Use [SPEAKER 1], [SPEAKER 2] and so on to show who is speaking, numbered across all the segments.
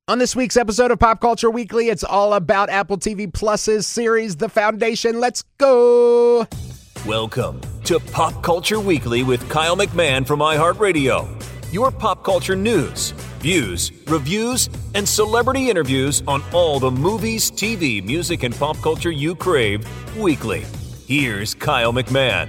[SPEAKER 1] On this week's episode of Pop Culture Weekly, it's all about Apple TV Plus's series, The Foundation. Let's go!
[SPEAKER 2] Welcome to Pop Culture Weekly with Kyle McMahon from iHeartRadio. Your pop culture news, views, reviews, and celebrity interviews on all the movies, TV, music, and pop culture you crave weekly. Here's Kyle McMahon.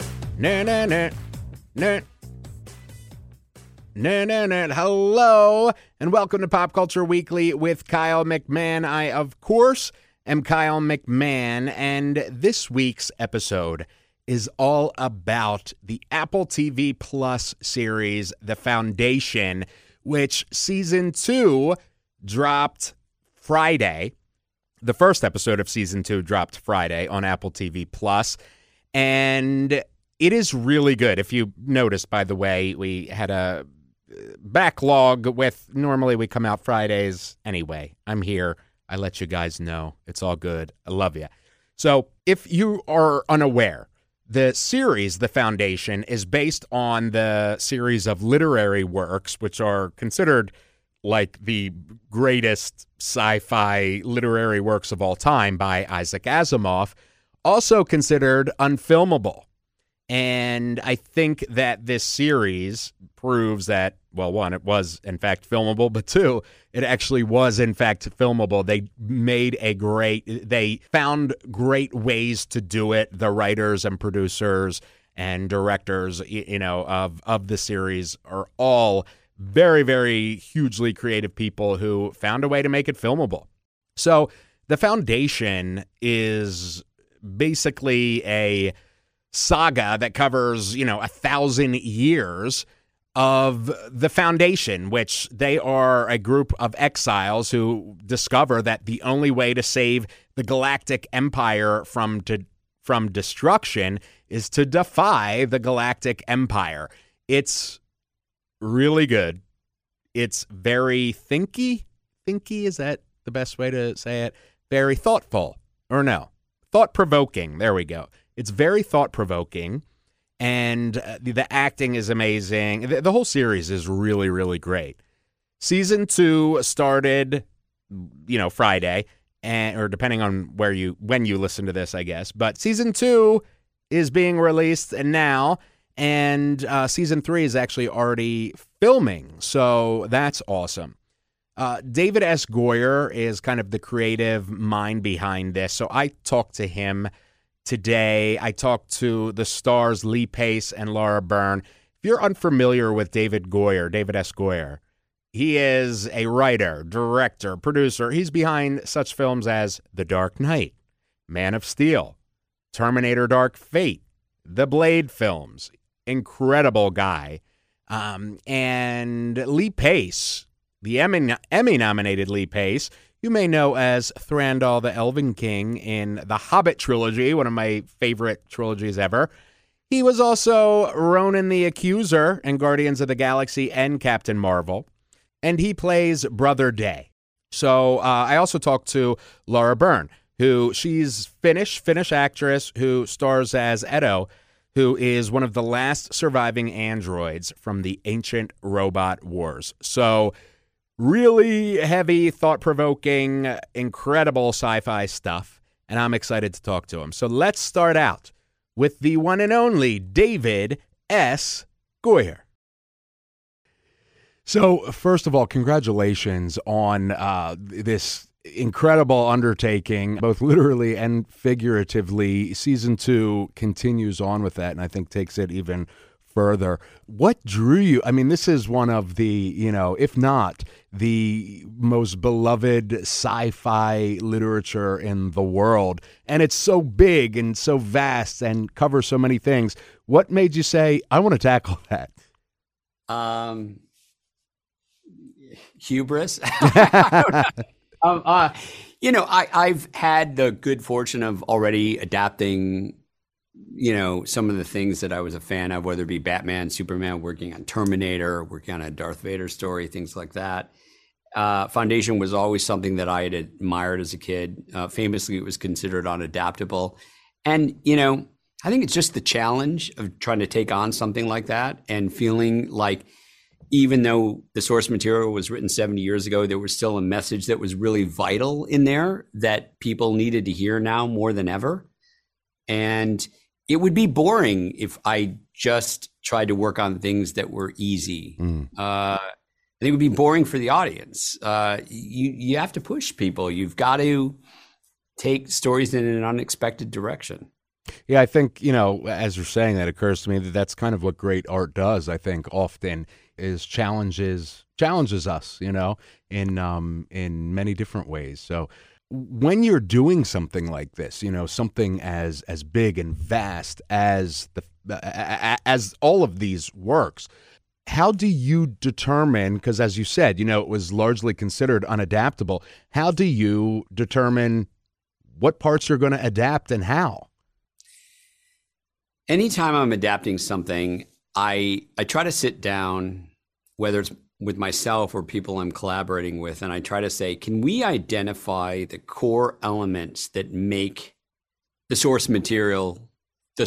[SPEAKER 1] Hello, and welcome to Pop Culture Weekly with Kyle McMahon. I, of course, am Kyle McMahon, and this week's episode is all about the Apple TV Plus series, The Foundation, which Season 2 dropped Friday. The first episode of Season 2 dropped Friday on Apple TV Plus, and it is really good. If you noticed, by the way, we had a backlog with, normally we come out Fridays. Anyway, I'm here. I let you guys know. It's all good. I love you. So if you are unaware, the series, The Foundation, is based on the series of literary works, which are considered like the greatest sci-fi literary works of all time by Isaac Asimov, also considered unfilmable. And I think that this series proves that, well, one, it was, in fact, filmable, but two, it actually was, in fact, filmable. They found great ways to do it. The writers and producers and directors, of the series are all very, very hugely creative people who found a way to make it filmable. So The Foundation is basically a saga that covers, 1,000 years of the Foundation, which they are a group of exiles who discover that the only way to save the Galactic Empire from destruction is to defy the Galactic Empire. It's really good. It's very thinky. Thinky, is that the best way to say it? Very thoughtful. Or no, thought-provoking. There we go. It's very thought-provoking, and the acting is amazing. The whole series is really, really great. Season 2 started, Friday, or depending on when you listen to this, I guess. But Season 2 is being released now, and Season 3 is actually already filming, so that's awesome. David S. Goyer is kind of the creative mind behind this, so I talked to him today. I talked to the stars Lee Pace and Laura Byrne. If you're unfamiliar with David S. Goyer, he is a writer, director, producer. He's behind such films as The Dark Knight, Man of Steel, Terminator Dark Fate, the Blade films. Incredible guy. And Lee Pace, the Emmy-nominated Lee Pace, you may know as Thranduil the Elven King in the Hobbit trilogy, one of my favorite trilogies ever. He was also Ronan the Accuser in Guardians of the Galaxy and Captain Marvel, and he plays Brother Day. So I also talked to Laura Byrne, who she's Finnish actress who stars as Edo, who is one of the last surviving androids from the ancient robot wars. So really heavy, thought-provoking, incredible sci-fi stuff, and I'm excited to talk to him. So let's start out with the one and only David S. Goyer. So first of all, congratulations on this incredible undertaking, both literally and figuratively. Season 2 continues on with that, and I think takes it even further. What drew you? I mean, this is one of the, if not the most beloved sci-fi literature in the world. And it's so big and so vast and covers so many things. What made you say, I want to tackle that?
[SPEAKER 3] Hubris. I've had the good fortune of already adapting some of the things that I was a fan of, whether it be Batman, Superman, working on Terminator, working on a Darth Vader story, things like that. Foundation was always something that I had admired as a kid. Famously, it was considered unadaptable. And, I think it's just the challenge of trying to take on something like that and feeling like even though the source material was written 70 years ago, there was still a message that was really vital in there that people needed to hear now more than ever. And it would be boring if I just tried to work on things that were easy. I think it would be boring for the audience. You have to push people. You've got to take stories in an unexpected direction.
[SPEAKER 1] Yeah, I think, as you're saying, that occurs to me that that's kind of what great art does, I think, often is challenges us, in many different ways. So when you're doing something like this, something as big and vast as as all of these works, how do you determine, because as you said, it was largely considered unadaptable, how do you determine what parts you're going to adapt and how?
[SPEAKER 3] Anytime I'm adapting something, I try to sit down, whether it's with myself or people I'm collaborating with, and I try to say, can we identify the core elements that make the source material, the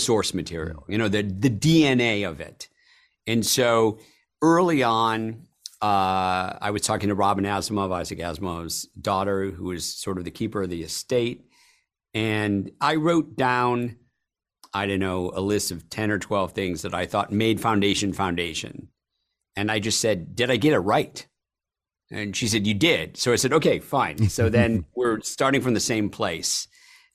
[SPEAKER 3] DNA of it? And so early on, I was talking to Robin Asimov, Isaac Asimov's daughter, who was sort of the keeper of the estate. And I wrote down, a list of 10 or 12 things that I thought made Foundation. And I just said, did I get it right? And she said, you did. So I said, okay, fine. So then we're starting from the same place.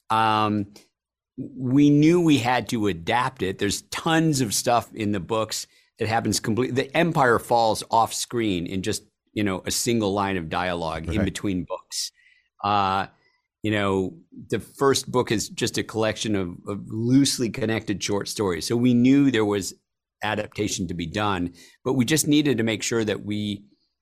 [SPEAKER 3] We knew we had to adapt it. There's tons of stuff in the books that happens completely. The Empire falls off screen in just, a single line of dialogue in between books. The first book is just a collection of loosely connected short stories. So we knew there was adaptation to be done, but we just needed to make sure that we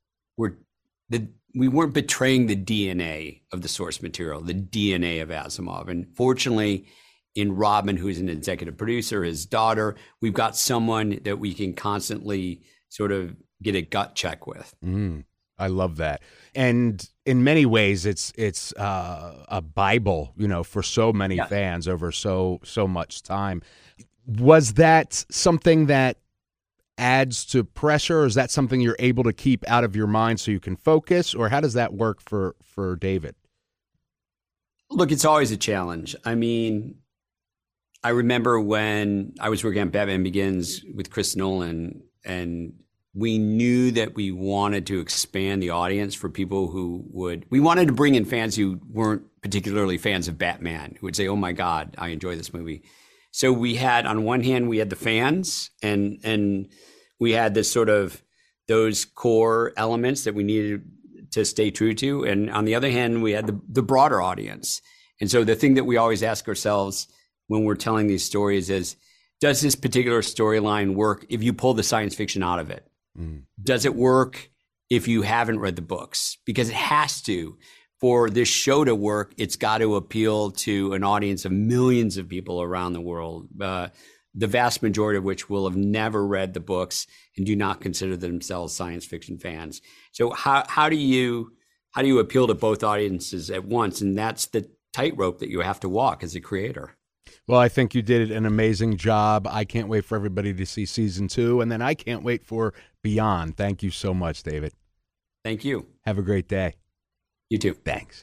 [SPEAKER 3] weren't betraying the DNA of the source material, the DNA of Asimov. And fortunately, in Robin, who's an executive producer, his daughter, we've got someone that we can constantly sort of get a gut check with.
[SPEAKER 1] I love that. And in many ways, it's a Bible, for so many fans over so much time. Was that something that adds to pressure, or is that something you're able to keep out of your mind so you can focus, or how does that work for David?
[SPEAKER 3] Look, it's always a challenge. I mean, I remember when I was working on Batman Begins with Chris Nolan, and we knew that we wanted to expand the audience for people we wanted to bring in fans who weren't particularly fans of Batman, who would say, oh my God, I enjoy this movie. So we had, on one hand, we had the fans, and we had this sort of those core elements that we needed to stay true to. And on the other hand, we had the broader audience. And so the thing that we always ask ourselves when we're telling these stories is, does this particular storyline work if you pull the science fiction out of it? Does it work if you haven't read the books? Because it has to. For this show to work, it's got to appeal to an audience of millions of people around the world, the vast majority of which will have never read the books and do not consider themselves science fiction fans. So how do you appeal to both audiences at once? And that's the tightrope that you have to walk as a creator.
[SPEAKER 1] Well, I think you did an amazing job. I can't wait for everybody to see season 2, and then I can't wait for Beyond. Thank you so much, David.
[SPEAKER 3] Thank you.
[SPEAKER 1] Have a great day.
[SPEAKER 3] You too.
[SPEAKER 1] Thanks.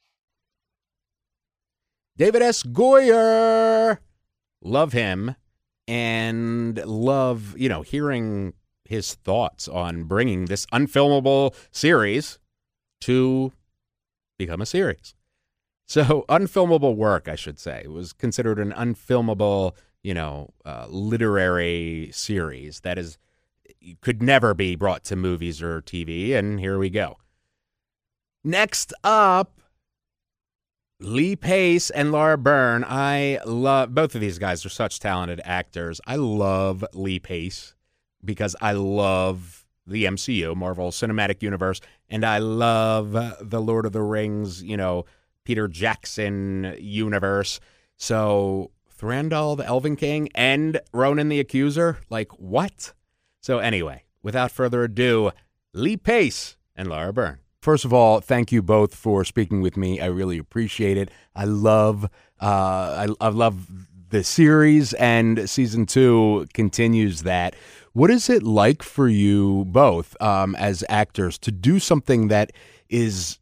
[SPEAKER 1] David S. Goyer. Love him, and love, hearing his thoughts on bringing this unfilmable series to become a series. So unfilmable work, I should say, was considered an unfilmable, literary series that could never be brought to movies or TV, and here we go. Next up, Lee Pace and Laura Byrne. I love both of these guys. Are such talented actors. I love Lee Pace because I love the MCU, Marvel Cinematic Universe, and I love the Lord of the Rings, Peter Jackson universe. So Thranduil the Elven King and Ronan the Accuser, what? So anyway, without further ado, Lee Pace and Laura Byrne. First of all, thank you both for speaking with me. I really appreciate it. I love the series, and season 2 continues that. What is it like for you both as actors to do something that is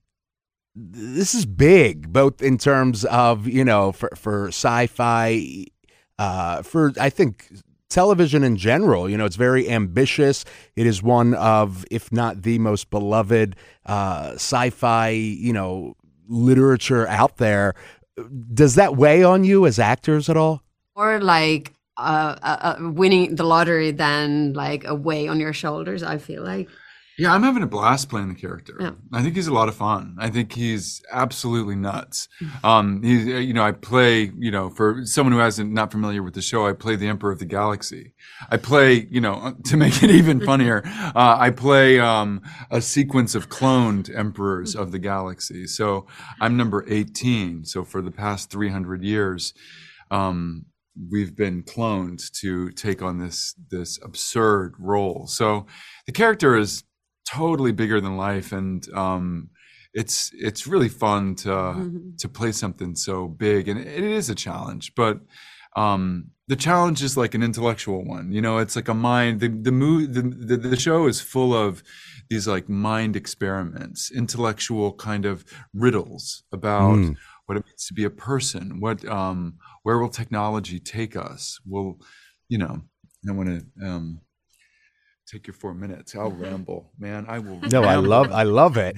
[SPEAKER 1] big, both in terms of, for sci-fi, for, I think, television in general? It's very ambitious. It is one of, if not the most beloved sci-fi, literature out there. Does that weigh on you as actors at all?
[SPEAKER 4] Or like winning the lottery than like a weight on your shoulders, I feel like.
[SPEAKER 5] Yeah, I'm having a blast playing the character.
[SPEAKER 4] Yeah.
[SPEAKER 5] I think he's a lot of fun. I think he's absolutely nuts. I play, for someone who isn't not familiar with the show, I play the Emperor of the Galaxy. I play, to make it even funnier, I play a sequence of cloned emperors of the galaxy. So I'm number 18. So for the past 300 years, we've been cloned to take on this absurd role. So the character is totally bigger than life, and it's really fun to play something so big, and it is a challenge, but the challenge is like an intellectual one. It's like a mind. The show is full of these like mind experiments, intellectual kind of riddles about what it means to be a person. Where will technology take us? I want to take your 4 minutes. I'll ramble, man. I will.
[SPEAKER 1] No, ramble. I love it.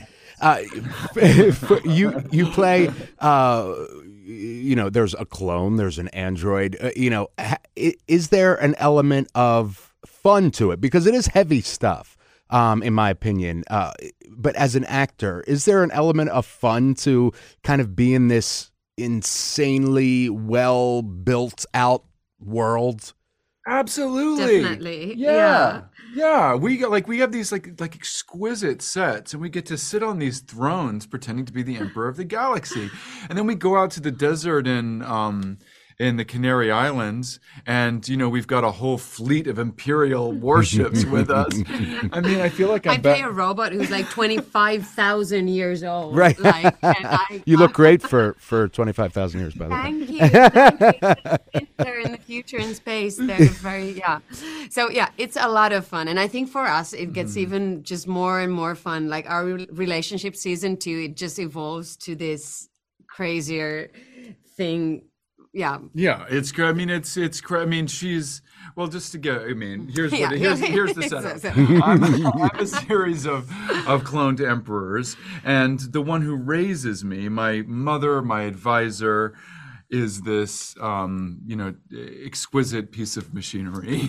[SPEAKER 1] You play. There's a clone. There's an android. Is there an element of fun to it? Because it is heavy stuff, in my opinion. But as an actor, is there an element of fun to kind of be in this insanely well built out world?
[SPEAKER 5] Absolutely.
[SPEAKER 4] Definitely.
[SPEAKER 5] Yeah. We have these like exquisite sets, and we get to sit on these thrones pretending to be the Emperor of the Galaxy. And then we go out to the desert in the Canary Islands, and we've got a whole fleet of Imperial warships with us. I mean, I feel like
[SPEAKER 4] I play a robot who's like 25,000 years old.
[SPEAKER 1] Right. You look great for 25,000 years, by the way.
[SPEAKER 4] Thank you. They're in the future in space. They're very, So it's a lot of fun. And I think for us, it gets even just more and more fun. Like our relationship season 2, it just evolves to this crazier thing. Yeah,
[SPEAKER 5] it's great. I mean, it's great. I mean, she's, well, just to get, I mean, here's the setup. I'm a series of cloned emperors, and the one who raises me, my mother, my advisor, is this, exquisite piece of machinery.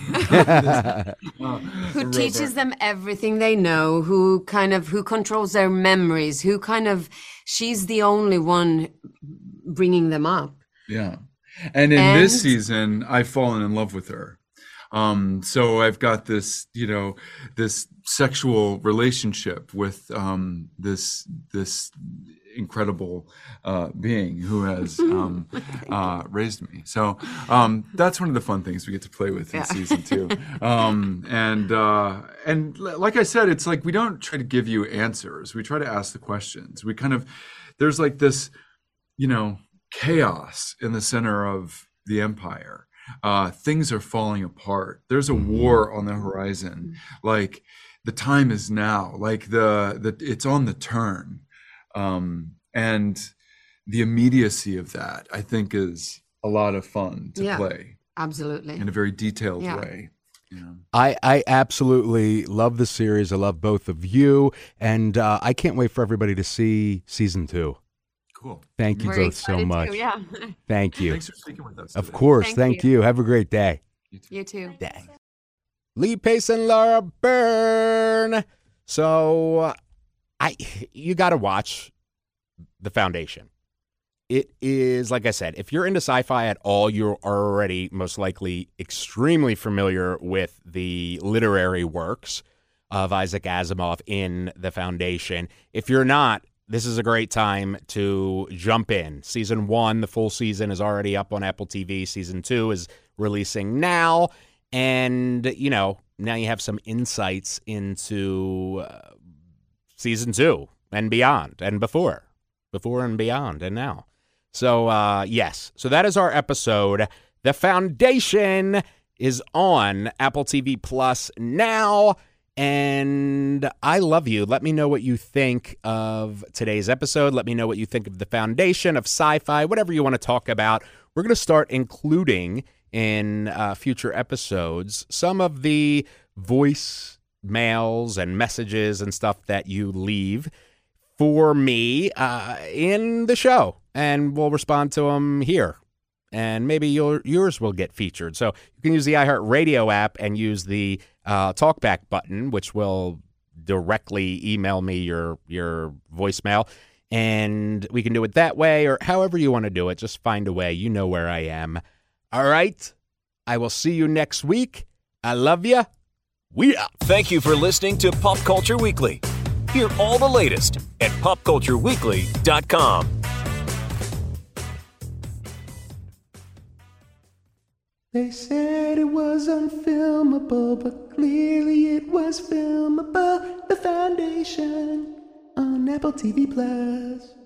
[SPEAKER 4] Who teaches them everything they know, who controls their memories, she's the only one bringing them up.
[SPEAKER 5] Yeah. And in this season, I've fallen in love with her. So I've got this, this sexual relationship with this incredible being who has raised me. So that's one of the fun things we get to play with in season 2. And like I said, it's like we don't try to give you answers. We try to ask the questions. There's like this, chaos in the center of the empire. Things are falling apart. There's a war on the horizon. Like the time is now. Like it's on the turn, and the immediacy of that, I think, is a lot of fun to play.
[SPEAKER 4] Absolutely,
[SPEAKER 5] in a very detailed way.
[SPEAKER 1] I absolutely love the series. I love both of you, and I can't wait for everybody to see season 2.
[SPEAKER 5] Cool.
[SPEAKER 1] Thank you both so much. Thank you.
[SPEAKER 5] Thanks for speaking with us today.
[SPEAKER 1] Of course. Thank you. Have a great day.
[SPEAKER 4] You too.
[SPEAKER 1] Dang. Lee Pace and Laura Byrne. So you got to watch The Foundation. It is, like I said, if you're into sci-fi at all, you're already most likely extremely familiar with the literary works of Isaac Asimov in The Foundation. If you're not, this is a great time to jump in. Season 1, the full season, is already up on Apple TV. Season 2 is releasing now. And, now you have some insights into season 2 and beyond and before and beyond and now. So, yes. So that is our episode. The Foundation is on Apple TV Plus now, and I love you. Let me know what you think of today's episode. Let me know what you think of The Foundation, of sci-fi, whatever you want to talk about. We're going to start including in future episodes some of the voice mails and messages and stuff that you leave for me in the show, and we'll respond to them here. And maybe yours will get featured. So you can use the iHeartRadio app and use the talkback button, which will directly email me your voicemail. And we can do it that way or however you want to do it. Just find a way. You know where I am. All right. I will see you next week. I love you. We out.
[SPEAKER 2] Thank you for listening to Pop Culture Weekly. Hear all the latest at popcultureweekly.com.
[SPEAKER 6] They said it was unfilmable, but clearly it was filmable. The Foundation on Apple TV Plus.